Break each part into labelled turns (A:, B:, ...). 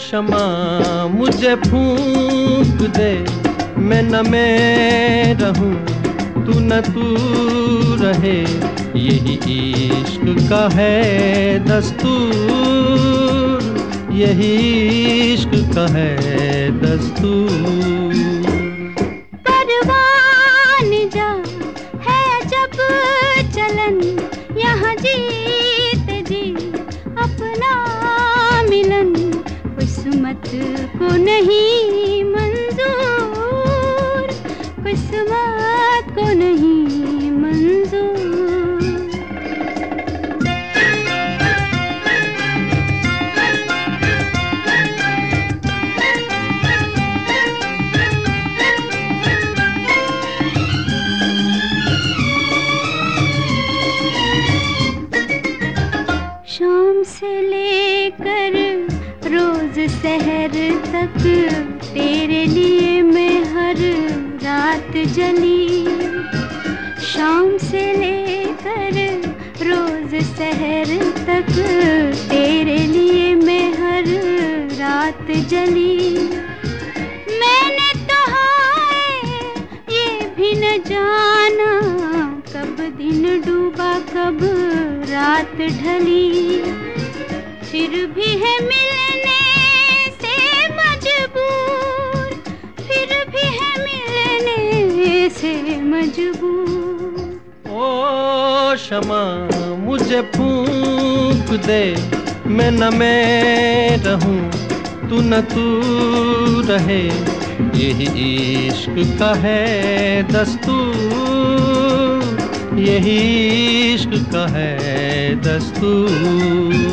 A: शमा मुझे फूंक दे, मैं न मैं रहूं, तू न तू रहे, यही इश्क का है दस्तूर, यही इश्क का है दस्तूर।
B: परवान जा है जब चलन, यहाँ जीत जी अपना मिलन, किस्मत को नहीं मंजूर, किस्मत को नहीं मंजूर। शाम से लेकर रोज सहर तक तेरे लिए मैं हर रात जली, शाम से लेकर रोज सहर तक तेरे लिए मैं हर रात जली। मैंने तो हाय ये भी न जाना, कब दिन डूबा कब रात ढली, फिर भी है मिलने से मजबूर, फिर भी है मिलने से मजबूर।
A: ओ शमा मुझे फूंक दे, मैं न मैं रहूं, तू न तू रहे, यही इश्क का है दस्तूर, यही इश्क का है दस्तूर।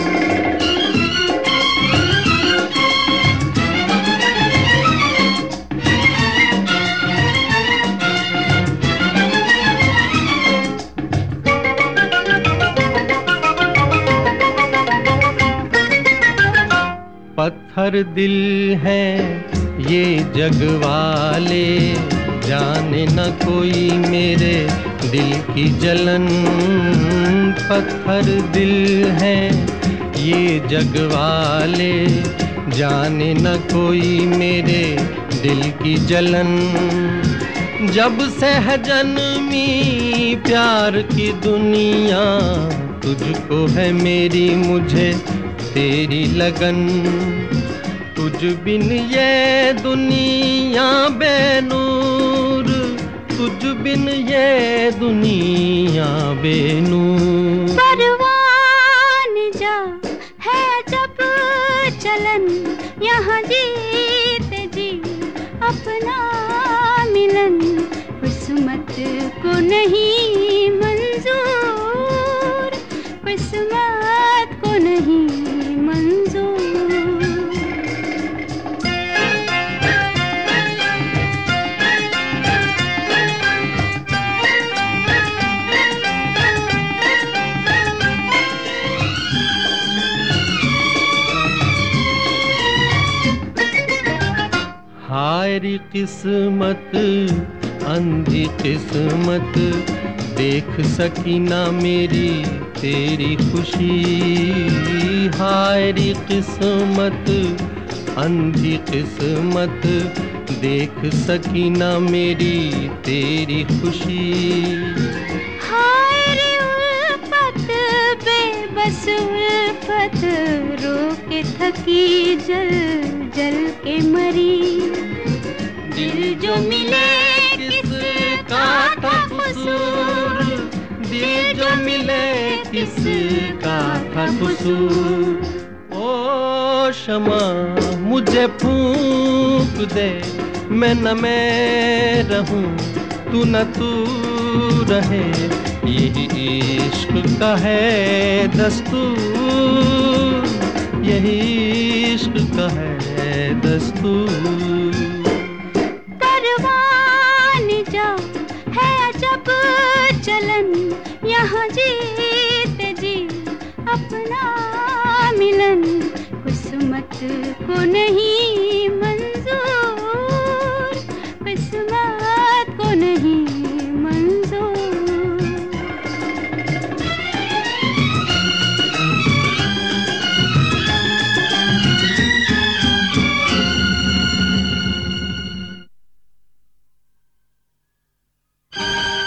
A: पत्थर दिल है ये जग वाले, जाने न कोई मेरे दिल की जलन, पत्थर दिल है ये जग वाले, जाने न कोई मेरे दिल की जलन। जब से है जन्मी प्यार की दुनिया, तुझको है मेरी मुझे तेरी लगन, तुझ बिन ये दुनिया बेनूर, तुझ बिन ये दुनिया बेनूर।
B: परवान जा है जब चलन, यहाँ जीत जी अपना मिलन, किस्मत को नहीं मंजूर, किस्मत को नहीं मंजूर।
A: हायरी किस्मत अंधी किस्मत, देख सकी ना मेरी तेरी खुशी, हायरी किस्मत अंधी किस्मत, देख सकी ना मेरी तेरी खुशी।
B: हाय रे उल्फत बेबस उल्फत, रो के थकी जल जल के मरी, दिल जो मिले किसका था कसूर, दिल जो मिले किसका था कसूर।
A: ओ शमा मुझे फूंक दे, मैं न मैं रहूं, तू न तू रहे, यही इश्क का है दस्तूर, यही इश्क का है दस्तूर।
B: परवान जा है जब चलन, यहाँ जीत जी अपना मिलन, किस्मत को नहीं